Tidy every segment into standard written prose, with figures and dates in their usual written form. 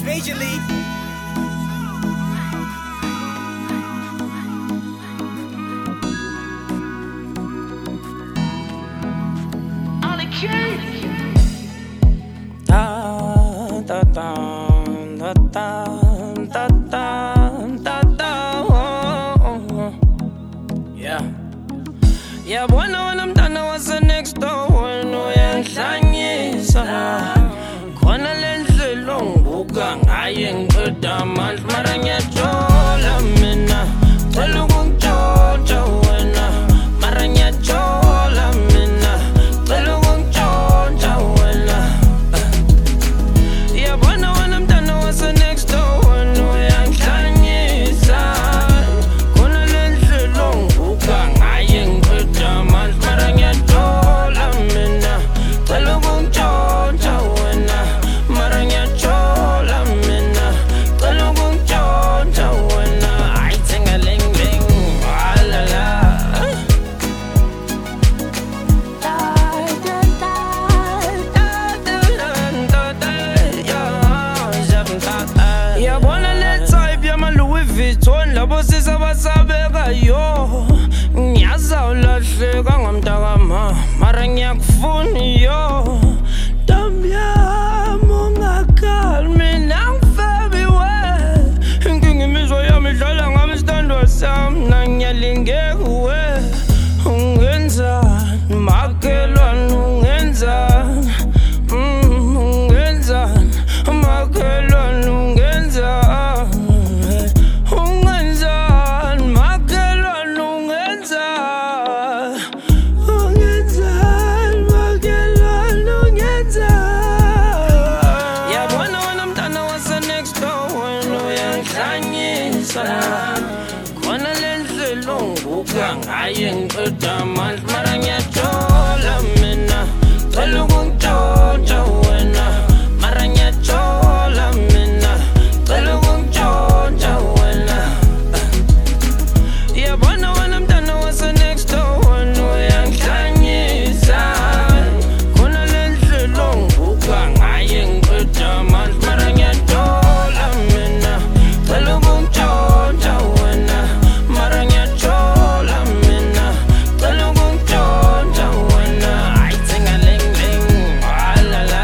It's Major League. Da da da da da da da da oh. Yeah. Yeah, bona wena mntana wase next door wena uyangihlanyisa khona lendlela ngibuka ngaye ngiqeda amandla mara ngiyajola mina cela ukungitshontsha wena mara ngiyajola mina cela ukungitshontsha wena yeah bona wena mntana wase next door wena uyangihlanyisa khona lendlela ngibuka ngaye ngiqeda amandla mara ngiyajola mina cela ukungitshontsha wena mara ngiyajola mina cela ukungitshontsha wena hayi thengalengling walala yabona le type yama-Louis Vuitton labo sisabasabeka yo ngiyazawulahleka ngamntakama mara ngiyakufuna yo ntombi yami ungakhali mina ngifebi we inkinga imizwa yami idlala ngami isithandwa sami nangiyalingeka we ungenzani makhelwane ungenzani ungenzani makhelwane ungenzani ungenzani makhelwane ungenzani ungenzani makhelwane ungenzani yabona wena mntana wase next door wena uyangihlanyisa khona lendlela ngibuka ngaye ngiqeda amandla mara ngiyajola mina cela ukungitshontsha wena mara ngiyajola mina cela ukungitshontsha wena yabona wena mntana wase next door wena uyangihlanyisa khona lendlela ngibuka ngaye ngiqeda amandla mara ngiyajola mina cela ukungitshontsha wena mara ngiyajola mina cela ukungitshontsha wena hayi thengalengling walala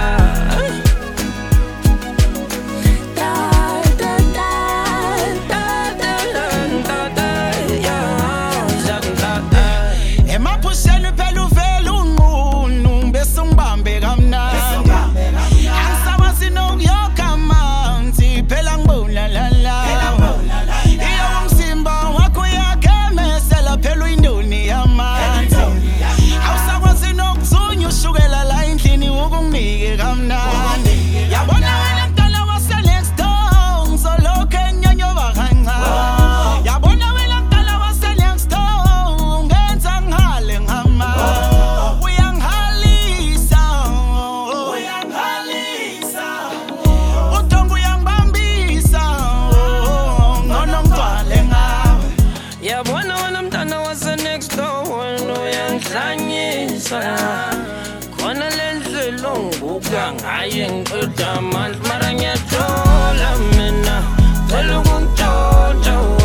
Emaphusheni phela uvela unqunu bese ungibambe kamnandi angisawazi nokuyokha amanzi phela ngibona lala iyo umzimba wakho uyakhemesela phela uyindoni yamanzi awusakwazi nokuzunya ushukela la endlini ukunginike kamnandi yabona wena mntana wase next door ngizolokhu enyanyoba kancane yabona wena mntana wase next door ungenza ngihale ngama uyangihalisa uthongo uyangibambisa ngono ngigcwale ngawe yabona wena mntana wase next door wena uyangihlanyisa khona lendlela ngibuka ngaye ngiqeda amandla mara ngiyajola mina cela ukungitshontsha